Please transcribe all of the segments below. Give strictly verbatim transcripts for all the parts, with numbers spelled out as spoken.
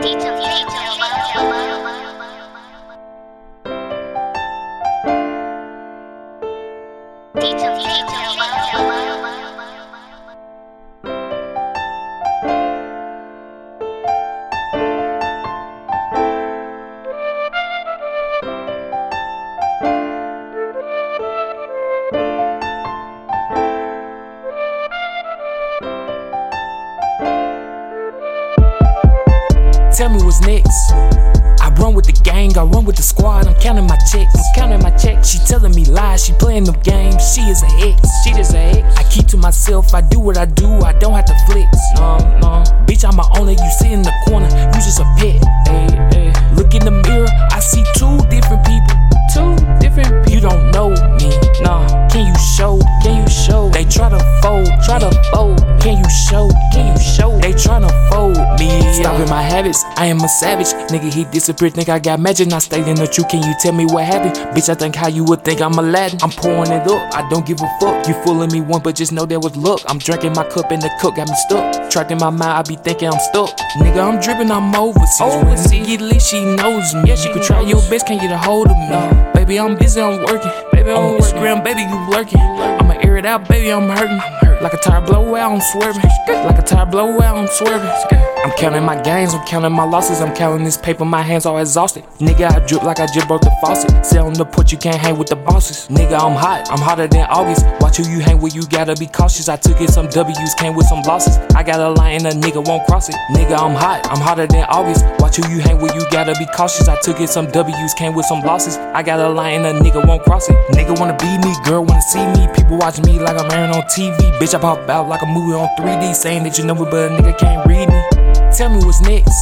Tell me what's next. I run with the gang, I run with the squad. I'm counting my checks, I'm counting my checks. She telling me lies, she playing them games. She is an ex, she just an ex. I keep to myself, I do what I do, I don't have to flex. No, no, bitch, I'm a owner. You sit in the corner, you just a pet. Ay, ay. Look in the mirror, I see two different people. Two different people. You don't know me, nah. Can you show? Can you show? They try to fold, try to fold. Can you show? Can you show? They tryna fold me. Stopping my habits, I am a savage. Nigga, he disappeared, think I got magic. Not stating the truth, can you tell me what happened? Bitch, I think how you would think I'm Aladdin. I'm pouring it up, I don't give a fuck. You fooling me one, but just know there was luck. I'm drinking my cup and the cup got me stuck. Trapped in my mind, I be thinking I'm stuck. Nigga, I'm dripping, I'm overseas. Overseas, get lit, she knows me. Yeah, she could try your best, can't get a hold of me. No. Baby, I'm busy, I'm working. Baby, I'm on Instagram, baby, you lurking. I'ma air it out, baby, I'm hurting. Like a tire blowout, I'm swerving. Like a tire blowout, I'm swerving. I'm counting my gains, I'm counting my losses. I'm counting this paper, my hands are exhausted. Nigga, I drip like I just broke the faucet. Say on the porch, you can't hang with the bosses. Nigga, I'm hot, I'm hotter than August. Watch who you hang with, you gotta be cautious. I took it some W's, came with some losses. I got a line and a nigga won't cross it. Nigga, I'm hot, I'm hotter than August. Watch who you hang with, you gotta be cautious. I took it some W's, came with some losses. I got a line and a nigga won't cross it. Nigga wanna be me, girl wanna see me. People watch me like I'm airing on T V. Bitch, I pop out like a movie on three D. Saying that you know me, but a nigga can't read me. Tell me what's next.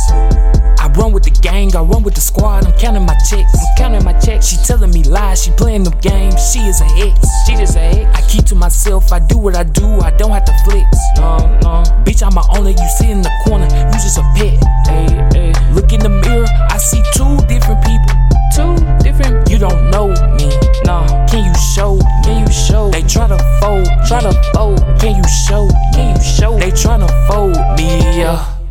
I run with the gang, I run with the squad. I'm counting my checks, I'm counting my checks. She telling me lies, she playing them games. She is an ex, she just an ex. I keep to myself, I do what I do, I don't have to flex. No, no, bitch, I'm a owner. You sit in the corner, you just a pet. Ay, ay. Look in the mirror, I see two different people. Two different. You don't know me, nah. Can you show? Can you show? They try to fold, try to fold. Can you show? Can you show? They tryna fold me, yeah.